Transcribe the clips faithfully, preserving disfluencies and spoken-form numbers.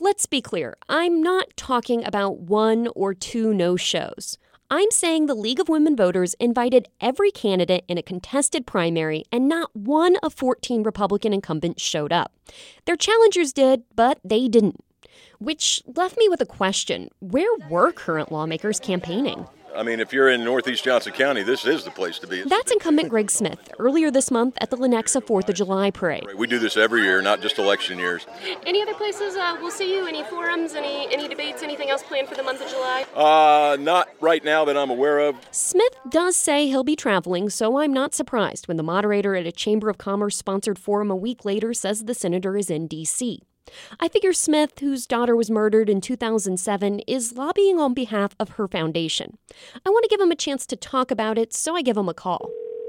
Let's be clear, I'm not talking about one or two no-shows. I'm saying the League of Women Voters invited every candidate in a contested primary, and not one of fourteen Republican incumbents showed up. Their challengers did, but they didn't. Which left me with a question. Where were current lawmakers campaigning? I mean, if you're in Northeast Johnson County, this is the place to be. That's incumbent Greg Smith, earlier this month at the Lenexa fourth of July parade. We do this every year, not just election years. Any other places uh, we'll see you? Any forums, any any debates, anything else planned for the month of July? Uh, not right now that I'm aware of. Smith does say he'll be traveling, so I'm not surprised when the moderator at a Chamber of Commerce-sponsored forum a week later says the senator is in D C I figure Smith, whose daughter was murdered in two thousand seven, is lobbying on behalf of her foundation. I want to give him a chance to talk about it, so I give him a call.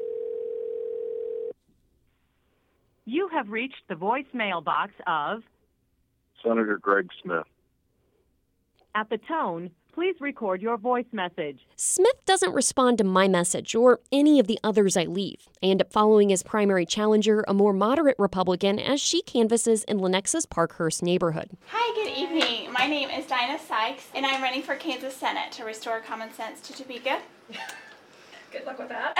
You have reached the voicemail box of Senator Greg Smith. At the tone, please record your voice message. Smith doesn't respond to my message or any of the others I leave. I end up following his primary challenger, a more moderate Republican, as she canvasses in Lenexa's Parkhurst neighborhood. Hi, good evening. My name is Dinah Sykes, and I'm running for Kansas Senate to restore common sense to Topeka. Good luck with that.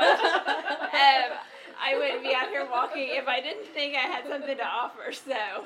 um, I wouldn't be out here walking if I didn't think I had something to offer, so...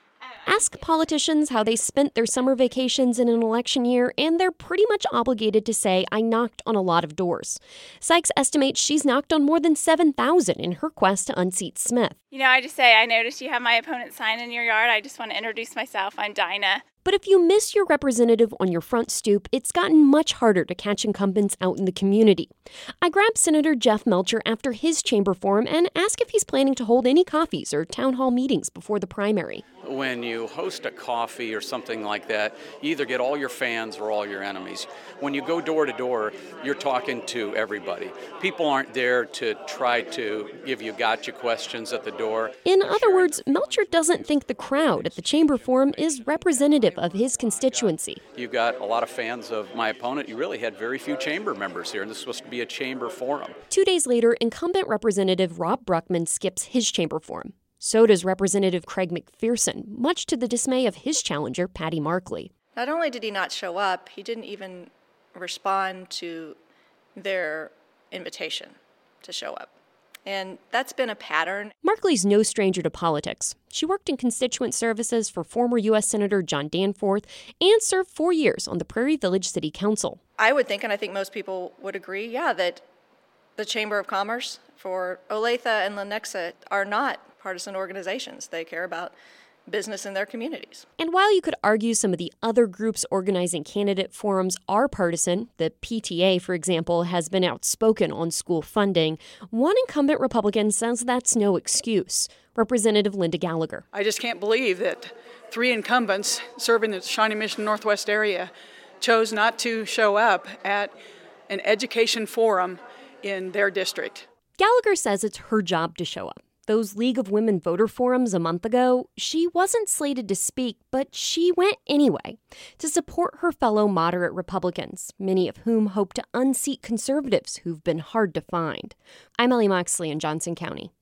Ask politicians how they spent their summer vacations in an election year, and they're pretty much obligated to say, I knocked on a lot of doors. Sykes estimates she's knocked on more than seven thousand in her quest to unseat Smith. You know, I just say, I noticed you have my opponent's sign in your yard. I just want to introduce myself. I'm Dinah. But if you miss your representative on your front stoop, it's gotten much harder to catch incumbents out in the community. I grabbed Senator Jeff Melcher after his chamber forum and asked if he's planning to hold any coffees or town hall meetings before the primary. When you host a coffee or something like that, you either get all your fans or all your enemies. When you go door to door, you're talking to everybody. People aren't there to try to give you gotcha questions at the door. In other words, Melcher doesn't think the crowd at the chamber forum is representative of his constituency. You've got a lot of fans of my opponent. You really had very few chamber members here, and this was supposed to be a chamber forum. Two days later, incumbent Representative Rob Bruckman skips his chamber forum. So does Representative Craig McPherson, much to the dismay of his challenger, Patty Markley. Not only did he not show up, he didn't even respond to their invitation to show up. And that's been a pattern. Markley's no stranger to politics. She worked in constituent services for former U S Senator John Danforth and served four years on the Prairie Village City Council. I would think, and I think most people would agree, yeah, that the Chamber of Commerce for Olathe and Lenexa are not partisan organizations. They care about business in their communities. And while you could argue some of the other groups organizing candidate forums are partisan, the P T A, for example, has been outspoken on school funding, one incumbent Republican says that's no excuse. Representative Linda Gallagher. I just can't believe that three incumbents serving the Shawnee Mission Northwest area chose not to show up at an education forum in their district. Gallagher says it's her job to show up. Those League of Women voter forums a month ago, she wasn't slated to speak, but she went anyway to support her fellow moderate Republicans, many of whom hope to unseat conservatives who've been hard to find. I'm Ellie Moxley in Johnson County.